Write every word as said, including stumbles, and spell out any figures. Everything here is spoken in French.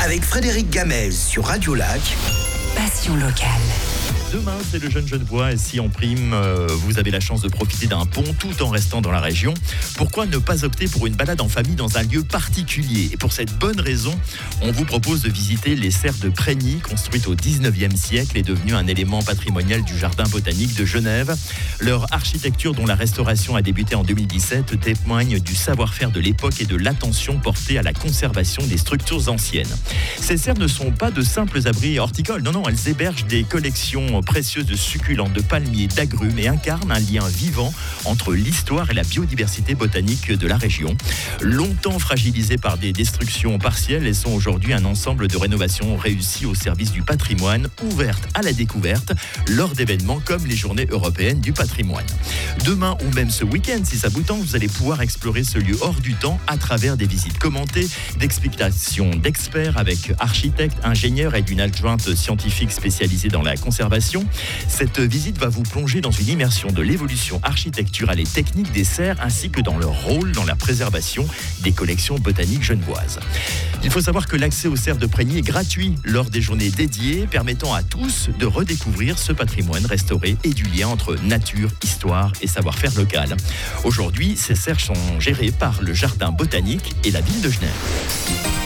avec Frédéric Gamel sur Radio Lac. Passion locale. Demain, c'est le Jeune Genevois et si en prime, euh, vous avez la chance de profiter d'un pont tout en restant dans la région, pourquoi ne pas opter pour une balade en famille dans un lieu particulier ? Et pour cette bonne raison, on vous propose de visiter les serres de Prégny, construites au dix-neuvième siècle et devenues un élément patrimonial du Jardin botanique de Genève. Leur architecture, dont la restauration a débuté en deux mille dix-sept, témoigne du savoir-faire de l'époque et de l'attention portée à la conservation des structures anciennes. Ces serres ne sont pas de simples abris horticoles, non, non, elles hébergent des collections précieuses de succulents, de palmiers, d'agrumes et incarnent un lien vivant entre l'histoire et la biodiversité botanique de la région. Longtemps fragilisées par des destructions partielles, elles sont aujourd'hui un ensemble de rénovations réussies au service du patrimoine, ouvertes à la découverte lors d'événements comme les Journées européennes du patrimoine. Demain ou même ce week-end, si ça vous tente, vous allez pouvoir explorer ce lieu hors du temps à travers des visites commentées, d'explications d'experts avec architectes, ingénieurs et d'une adjointe scientifique spécialisée dans la conservation. Cette visite va vous plonger dans une immersion de l'évolution architecturale et technique des serres ainsi que dans leur rôle dans la préservation des collections botaniques genevoises. Il faut savoir que l'accès aux serres de Prégny est gratuit lors des journées dédiées, permettant à tous de redécouvrir ce patrimoine restauré et du lien entre nature, histoire et savoir-faire local. Aujourd'hui, ces serres sont gérées par le Jardin botanique et la ville de Genève.